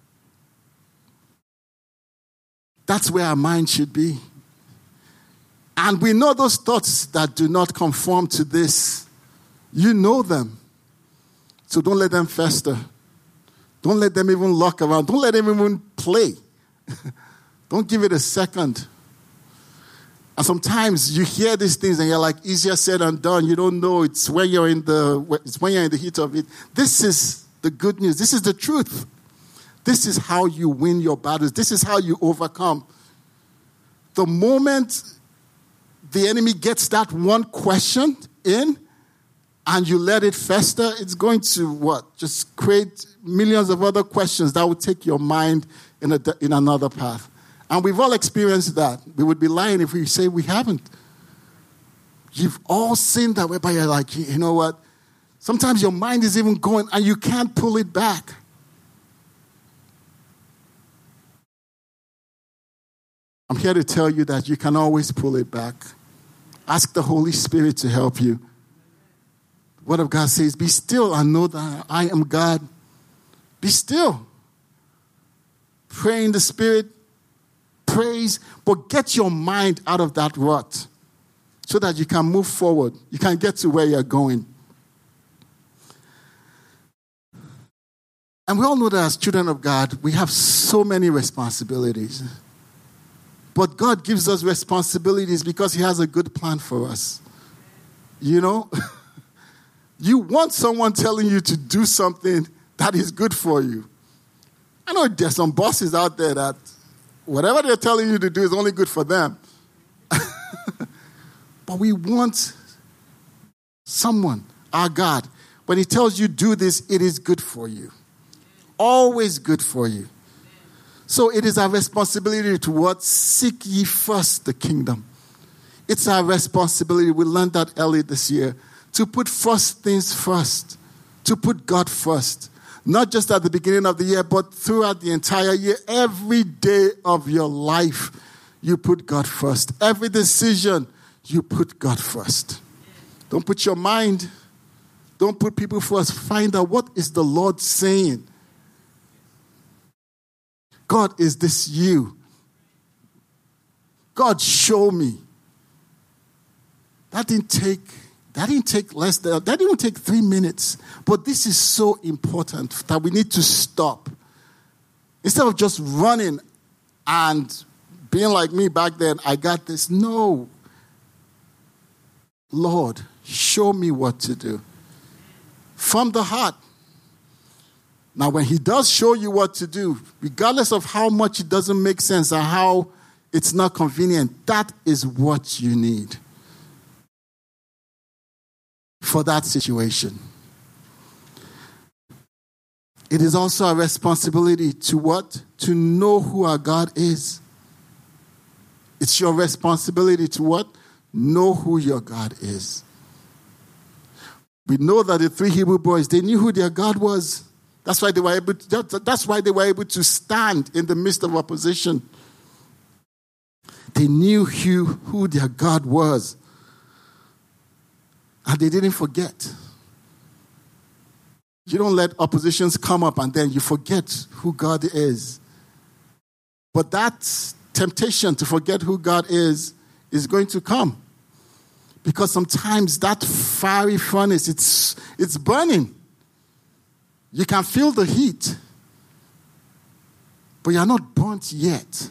That's where our mind should be. And we know those thoughts that do not conform to this. You know them. So don't let them fester. Don't let them even lock around. Don't let them even play. Don't give it a second. And sometimes you hear these things and you're like, easier said than done. You don't know. It's when you're in the it's when you're in the heat of it. This is the good news. This is the truth. This is how you win your battles. This is how you overcome. The moment the enemy gets that one question in and you let it fester, it's going to what? Just create millions of other questions that will take your mind in a, in another path. And we've all experienced that. We would be lying if we say we haven't. You've all seen that whereby you're like, you know what? Sometimes your mind is even going and you can't pull it back. I'm here to tell you that you can always pull it back. Ask the Holy Spirit to help you. The Word of God says, be still and know that I am God. Be still. Pray in the Spirit. Praise. But get your mind out of that rut so that you can move forward. You can get to where you're going. And we all know that as children of God, we have so many responsibilities. But God gives us responsibilities because he has a good plan for us. You know? You want someone telling you to do something that is good for you. I know there's some bosses out there that whatever they're telling you to do is only good for them. But we want someone, our God, when he tells you do this, it is good for you. Always good for you. So it is our responsibility to what? Seek ye first the kingdom. It's our responsibility. We learned that early this year. To put first things first. To put God first. Not just at the beginning of the year, but throughout the entire year. Every day of your life, you put God first. Every decision, you put God first. Don't put your mind. Don't put people first. Find out, what is the Lord saying? God, is this you? God, show me. That didn't take, that didn't take less than, that didn't take three minutes. But this is so important that we need to stop. Instead of just running and being like me back then, I got this. No. Lord, show me what to do. From the heart. Now, when he does show you what to do, regardless of how much it doesn't make sense or how it's not convenient, that is what you need for that situation. It is also a responsibility to what? To know who our God is. It's your responsibility to what? Know who your God is. We know that the three Hebrew boys, they knew who their God was. That's why they were able to, that's why they were able to stand in the midst of opposition. They knew who, who their God was. And they didn't forget. You don't let oppositions come up and then you forget who God is. But that temptation to forget who God is is going to come. Because sometimes that fiery furnace, it's, it's burning. You can feel the heat. But you're not burnt yet.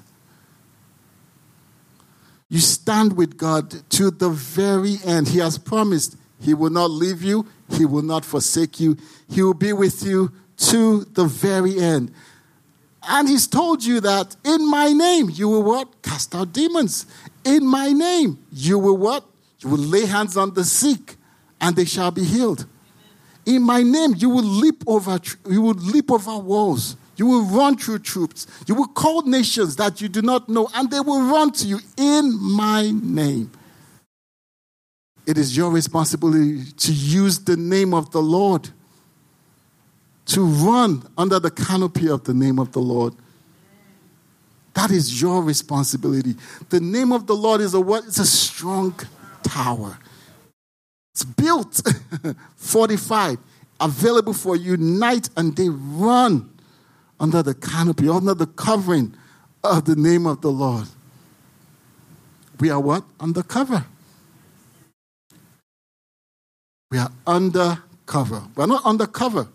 You stand with God to the very end. He has promised he will not leave you. He will not forsake you. He will be with you to the very end. And he's told you that in my name, you will what? Cast out demons. In my name, you will what? You will lay hands on the sick, and they shall be healed. In my name, you will leap over, you will leap over walls. You will run through troops. You will call nations that you do not know, and they will run to you in my name. It is your responsibility to use the name of the Lord, to run under the canopy of the name of the Lord. That is your responsibility. The name of the Lord is a what? It's a strong tower. It's built, fortified, available for you night and day. Run under the canopy, under the covering of the name of the Lord. We are what? Under cover. We are under cover. We are not under cover.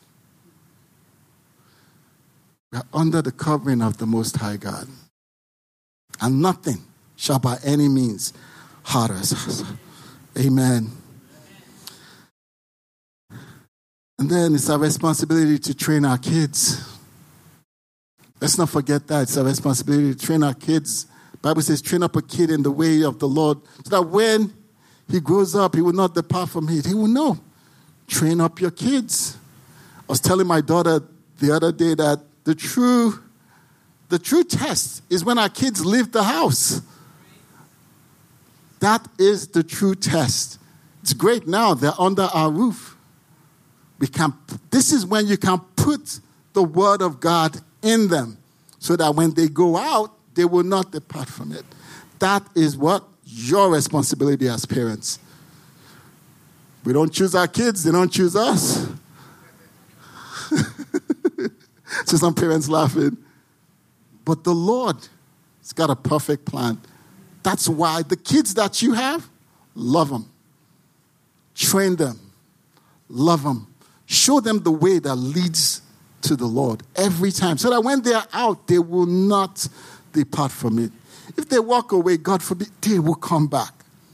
We are under the covering of the Most High God. And nothing shall by any means hurt us. Amen. And then it's our responsibility to train our kids. Let's not forget that. It's our responsibility to train our kids. The Bible says, train up a kid in the way of the Lord, so that when he grows up, he will not depart from it. He will know. Train up your kids. I was telling my daughter the other day that the true, the true test is when our kids leave the house. That is the true test. It's great now. They're under our roof. We can. This is when you can put the word of God in them so that when they go out, they will not depart from it. That is what? Your responsibility as parents. We don't choose our kids. They don't choose us. So some parents laughing. But the Lord has got a perfect plan. That's why the kids that you have, love them. Train them. Love them. Show them the way that leads to the Lord every time. So that when they are out, they will not depart from it. If they walk away, God forbid, they will come back.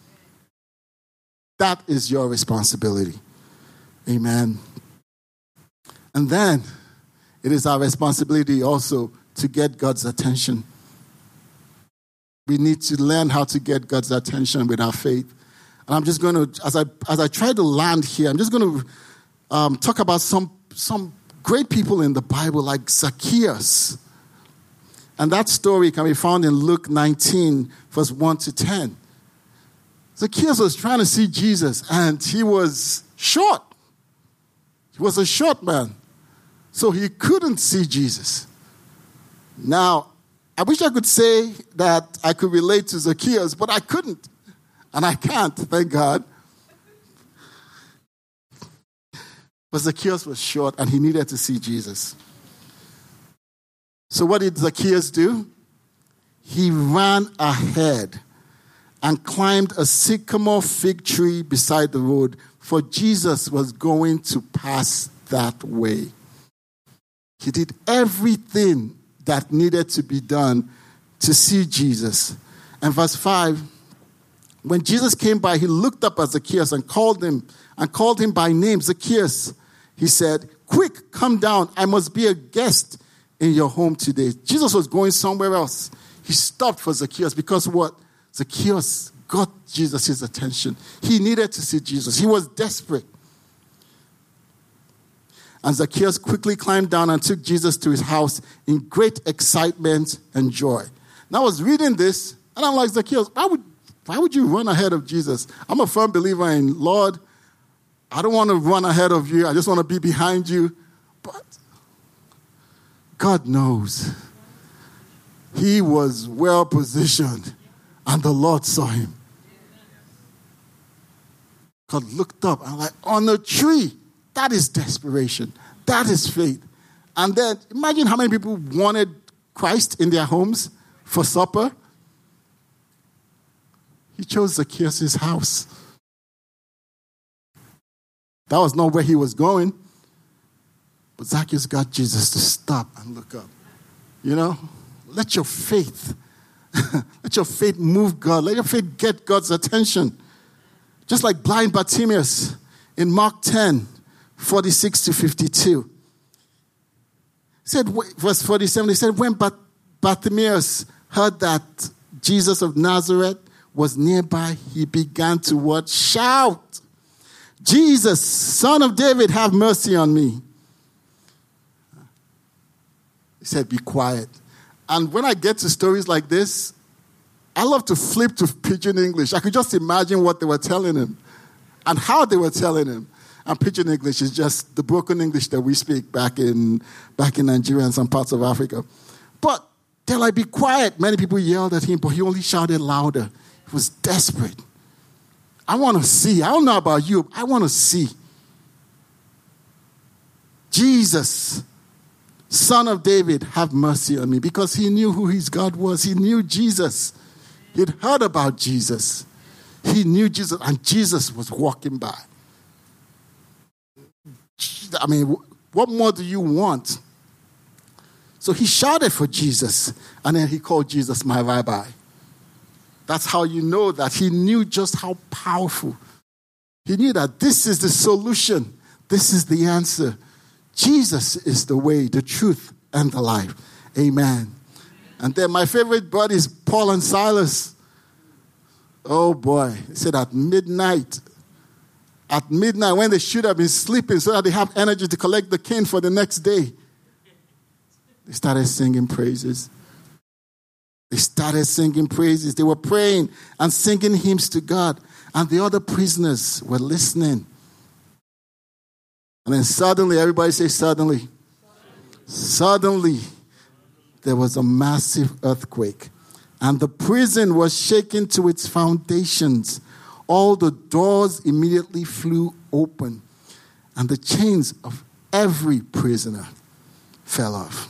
That is your responsibility. Amen. And then it is our responsibility also to get God's attention. We need to learn how to get God's attention with our faith. And I'm just going to, as I as I try to land here, I'm just going to um, talk about some some great people in the Bible, like Zacchaeus. And that story can be found in Luke nineteen, verse one to ten. Zacchaeus was trying to see Jesus, and he was short. He was a short man, so he couldn't see Jesus. Now, I wish I could say that I could relate to Zacchaeus, but I couldn't, and I can't, thank God. But Zacchaeus was short, and he needed to see Jesus. So what did Zacchaeus do? He ran ahead and climbed a sycamore fig tree beside the road, for Jesus was going to pass that way. He did everything that needed to be done to see Jesus. And verse five, when Jesus came by, he looked up at Zacchaeus and called him, and called him by name. Zacchaeus, he said, quick, come down. I must be a guest in your home today. Jesus was going somewhere else. He stopped for Zacchaeus because what? Zacchaeus got Jesus' attention. He needed to see Jesus. He was desperate. And Zacchaeus quickly climbed down and took Jesus to his house in great excitement and joy. Now I was reading this, and I'm like, Zacchaeus, why would, why would you run ahead of Jesus? I'm a firm believer in, Lord, I don't want to run ahead of you. I just want to be behind you. But God knows. He was well positioned, and the Lord saw him. God looked up and like, on a tree. That is desperation. That is faith. And then imagine how many people wanted Christ in their homes for supper. He chose Zacchaeus' house. That was not where he was going. But Zacchaeus got Jesus to stop and look up. You know, let your faith, let your faith move God. Let your faith get God's attention. Just like blind Bartimaeus in Mark ten, forty-six to fifty-two. He said, verse forty-seven, he said, when Bartimaeus heard that Jesus of Nazareth was nearby, he began to what? Shout, Jesus, Son of David, have mercy on me. He said, be quiet. And when I get to stories like this, I love to flip to pidgin English. I could just imagine what they were telling him and how they were telling him. And pidgin English is just the broken English that we speak back in back in Nigeria and some parts of Africa. But they're like, be quiet. Many people yelled at him, but he only shouted louder. He was desperate. I want to see. I don't know about you. I want to see. Jesus, Son of David, have mercy on me. Because he knew who his God was. He knew Jesus. He'd heard about Jesus. He knew Jesus, and Jesus was walking by. I mean, what more do you want? So he shouted for Jesus, and then he called Jesus my rabbi. That's how you know that he knew just how powerful. He knew that this is the solution. This is the answer. Jesus is the way, the truth, and the life. Amen. And then my favorite buddies, Paul and Silas. Oh boy. He said at midnight, at midnight when they should have been sleeping so that they have energy to collect the cane for the next day, they started singing praises. They started singing praises. They were praying and singing hymns to God. And the other prisoners were listening. And then suddenly, everybody say suddenly. Suddenly, there was a massive earthquake. And the prison was shaken to its foundations. All the doors immediately flew open. And the chains of every prisoner fell off.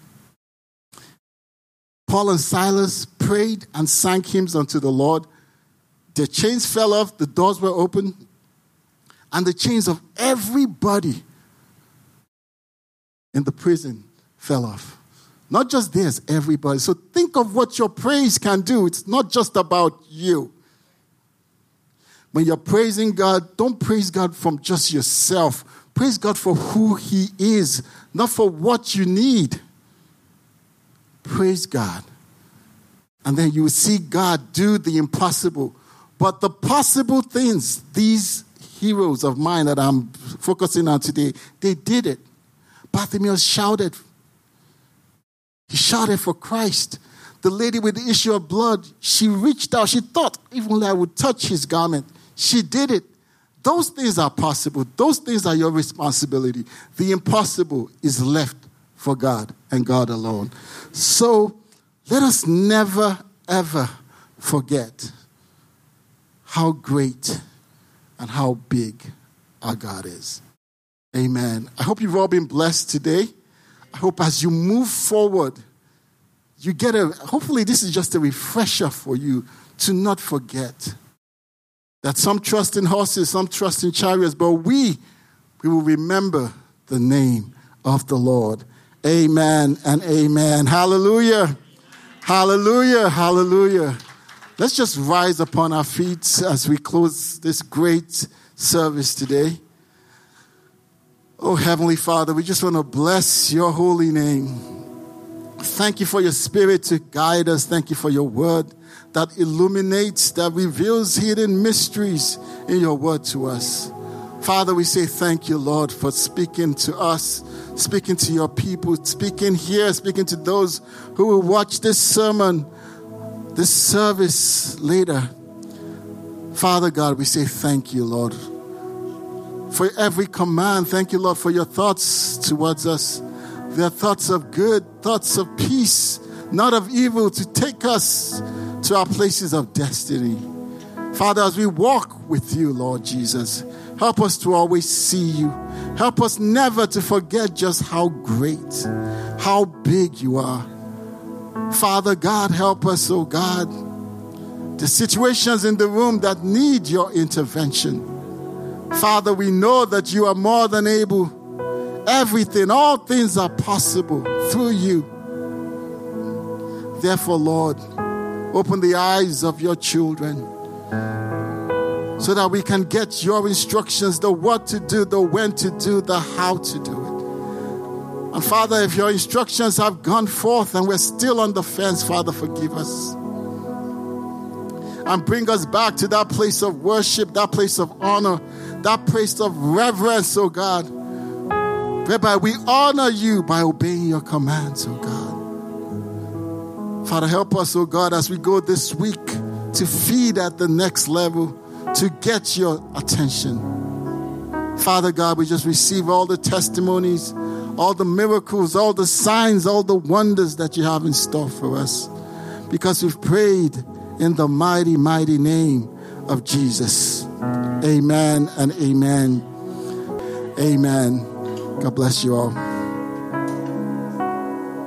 Paul and Silas prayed and sang hymns unto the Lord. Their chains fell off, the doors were open, and the chains of everybody in the prison fell off. Not just theirs, everybody. So think of what your praise can do. It's not just about you. When you're praising God, don't praise God from just yourself. Praise God for who he is, not for what you need. Praise God. And then you will see God do the impossible. But the possible things, these heroes of mine that I'm focusing on today, they did it. Bartimaeus shouted. He shouted for Christ. the lady with the issue of blood, she reached out. She thought, if only I would touch his garment. She did it. Those things are possible. Those things are your responsibility. The impossible is left for God and God alone. So let us never, ever forget how great and how big our God is. Amen. I hope you've all been blessed today. I hope as you move forward, you get a, hopefully this is just a refresher for you to not forget that some trust in horses, some trust in chariots, but we, we will remember the name of the Lord. Amen and amen. Hallelujah. Hallelujah. Hallelujah. Let's just rise upon our feet as we close this great service today. Oh, Heavenly Father, we just want to bless your holy name. Thank you for your spirit to guide us. Thank you for your word that illuminates, that reveals hidden mysteries in your word to us. Father, we say thank you, Lord, for speaking to us, speaking to your people, speaking here, speaking to those who will watch this sermon, this service later. Father God, we say thank you, Lord, for every command. Thank you, Lord, for your thoughts towards us. They're thoughts of good, thoughts of peace, not of evil, to take us to our places of destiny. Father, as we walk with you, Lord Jesus, help us to always see you. Help us never to forget just how great, how big you are. Father God, help us, oh God, the situations in the room that need your intervention. Father, we know that you are more than able. Everything, all things are possible through you. Therefore, Lord, open the eyes of your children so that we can get your instructions, the what to do, the when to do, the how to do it. And Father, if your instructions have gone forth and we're still on the fence, Father, forgive us. And bring us back to that place of worship, that place of honor, that place of reverence, oh God, whereby we honor you by obeying your commands, oh God. Father, help us, oh God, as we go this week to feed at the next level, to get your attention. Father God, we just receive all the testimonies, all the miracles, all the signs, all the wonders that you have in store for us. Because we've prayed in the mighty, mighty name of Jesus. Amen and amen. Amen. God bless you all.